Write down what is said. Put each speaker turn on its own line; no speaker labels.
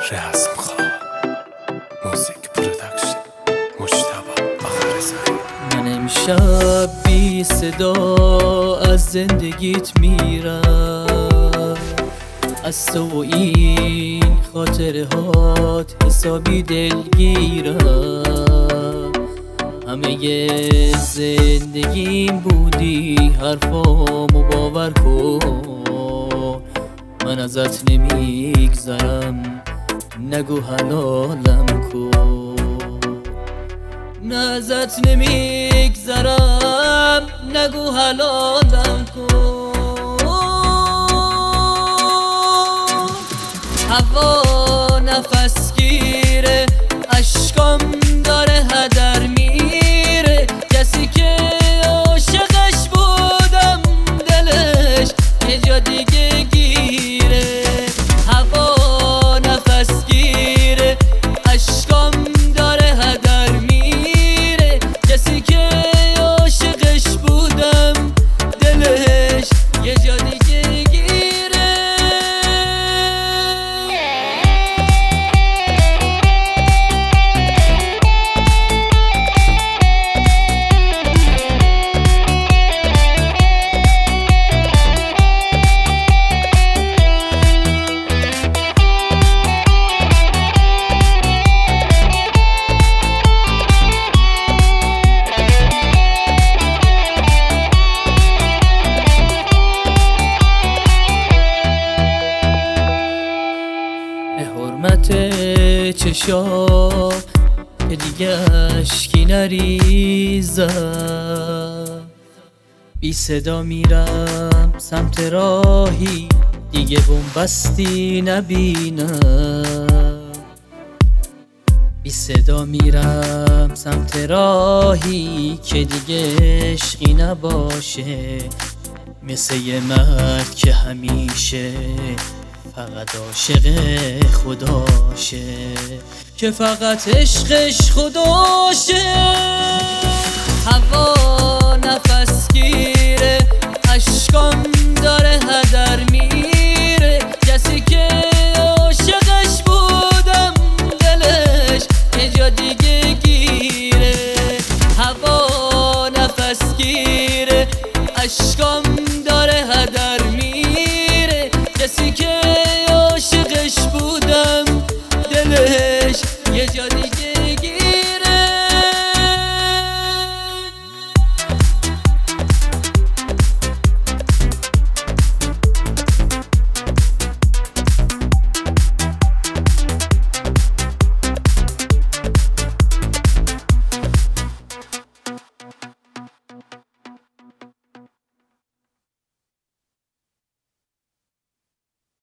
رسم خواه موزیک پرودکشن مجتبی آخرزایی.
من امشب بی صدا از زندگیت میرم، از تو و این خاطره هات حسابی دلگیرم. همه زندگیم بودی حرفامو باور کن، من ازت نمیگذرم نگو حلالم کن. نه ازت نمیگذرم نگو حلالم کن. هوا نفس گیره اشکام داره هدر میره، کسی که عاشقش بودم دلش یه جا دیگه گیره. هوا نفس گیره اشکام داره هدر میره، کسی که عاشقش بودم دلش یه جا دیگه گیره. حرمت چشام که دیگه اشکی نریزم، بی صدا میرم سمت راهی دیگه بنبستی نبینم. بی صدا میرم سمت راهی که دیگه عشقی نباشه، مثل یه مرد که همیشه فقط عاشق خداشه، که فقط عشقش خداشه. هوا نفس گیره اشکام داره هدر میره، کسی که عاشقش بودم دلش یه جا دیگه گیره. هوا نفس گیره اشکام داره هدر میره، کسی که